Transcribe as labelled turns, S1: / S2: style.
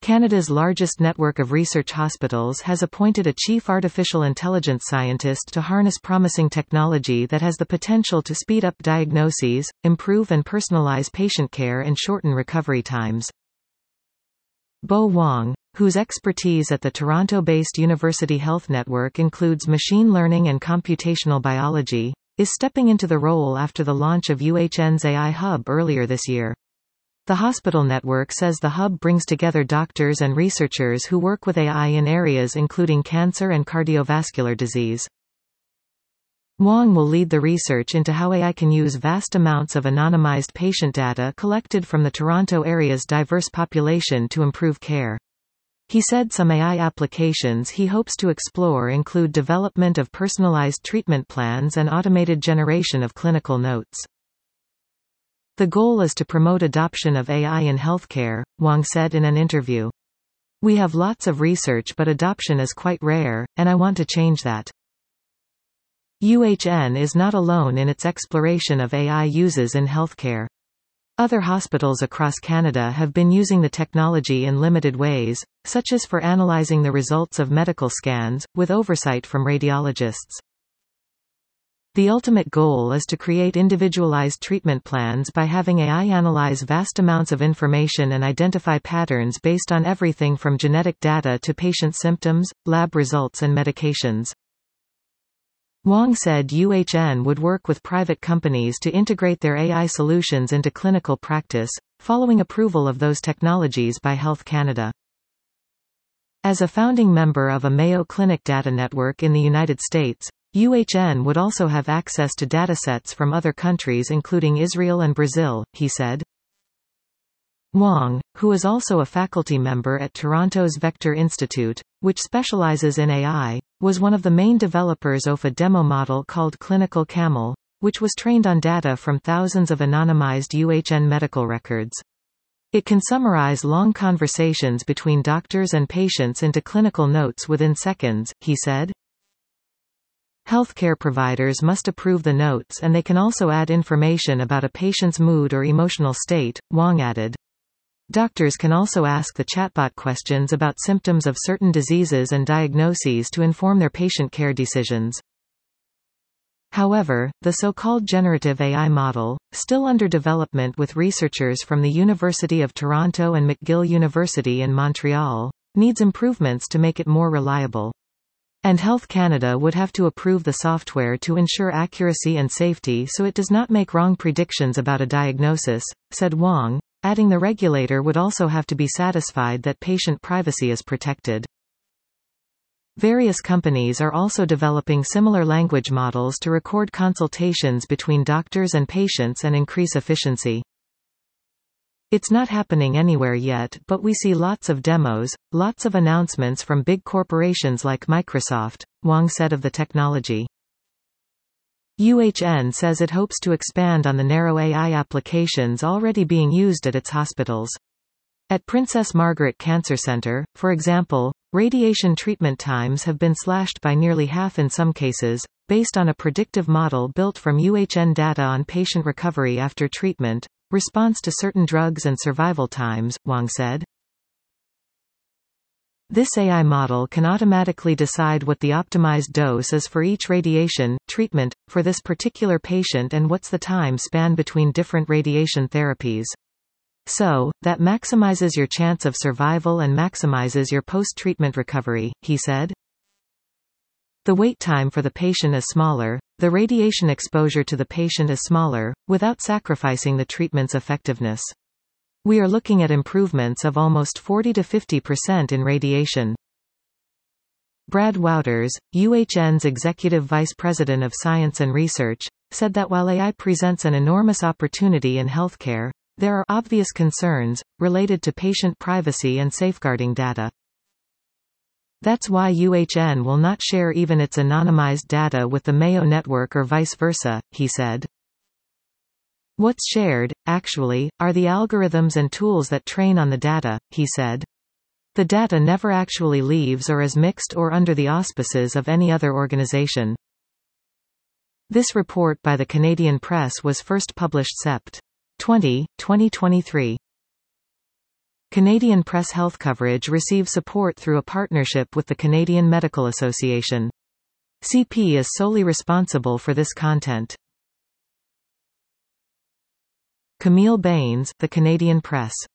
S1: Canada's largest network of research hospitals has appointed a chief artificial intelligence scientist to harness promising technology that has the potential to speed up diagnoses, improve and personalize patient care and shorten recovery times. Bo Wong, whose expertise at the Toronto-based University Health Network includes machine learning and computational biology, is stepping into the role after the launch of UHN's AI Hub earlier this year. The hospital network says the hub brings together doctors and researchers who work with AI in areas including cancer and cardiovascular disease. Wong will lead the research into how AI can use vast amounts of anonymized patient data collected from the Toronto area's diverse population to improve care. He said some AI applications he hopes to explore include development of personalized treatment plans and automated generation of clinical notes. The goal is to promote adoption of AI in healthcare, Wong said in an interview. We have lots of research but adoption is quite rare, and I want to change that. UHN is not alone in its exploration of AI uses in healthcare. Other hospitals across Canada have been using the technology in limited ways, such as for analyzing the results of medical scans, with oversight from radiologists. The ultimate goal is to create individualized treatment plans by having AI analyze vast amounts of information and identify patterns based on everything from genetic data to patient symptoms, lab results and medications. Wong said UHN would work with private companies to integrate their AI solutions into clinical practice, following approval of those technologies by Health Canada. As a founding member of a Mayo Clinic data network in the United States, UHN would also have access to datasets from other countries including Israel and Brazil, he said. Wong, who is also a faculty member at Toronto's Vector Institute, which specializes in AI, was one of the main developers of a demo model called Clinical Camel, which was trained on data from thousands of anonymized UHN medical records. It can summarize long conversations between doctors and patients into clinical notes within seconds, he said. Healthcare providers must approve the notes and they can also add information about a patient's mood or emotional state, Wong added. Doctors can also ask the chatbot questions about symptoms of certain diseases and diagnoses to inform their patient care decisions. However, the so-called generative AI model, still under development with researchers from the University of Toronto and McGill University in Montreal, needs improvements to make it more reliable. And Health Canada would have to approve the software to ensure accuracy and safety so it does not make wrong predictions about a diagnosis, said Wong, adding the regulator would also have to be satisfied that patient privacy is protected. Various companies are also developing similar language models to record consultations between doctors and patients and increase efficiency. It's not happening anywhere yet, but we see lots of demos, lots of announcements from big corporations like Microsoft, Wong said of the technology. UHN says it hopes to expand on the narrow AI applications already being used at its hospitals. At Princess Margaret Cancer Centre, for example, radiation treatment times have been slashed by nearly half in some cases, based on a predictive model built from UHN data on patient recovery after treatment, response to certain drugs and survival times, Wong said. This AI model can automatically decide what the optimized dose is for each radiation treatment for this particular patient and what's the time span between different radiation therapies. So, that maximizes your chance of survival and maximizes your post-treatment recovery, he said. The wait time for the patient is smaller, the radiation exposure to the patient is smaller, without sacrificing the treatment's effectiveness. We are looking at improvements of almost 40 to 50% in radiation. Brad Wouters, UHN's Executive Vice President of Science and Research, said that while AI presents an enormous opportunity in healthcare, there are obvious concerns related to patient privacy and safeguarding data. That's why UHN will not share even its anonymized data with the Mayo Network or vice versa, he said. What's shared, actually, are the algorithms and tools that train on the data, he said. The data never actually leaves or is mixed or under the auspices of any other organization. This report by the Canadian Press was first published Sept. 20, 2023. Canadian Press Health coverage receives support through a partnership with the Canadian Medical Association. CP is solely responsible for this content. Camille Bains, The Canadian Press.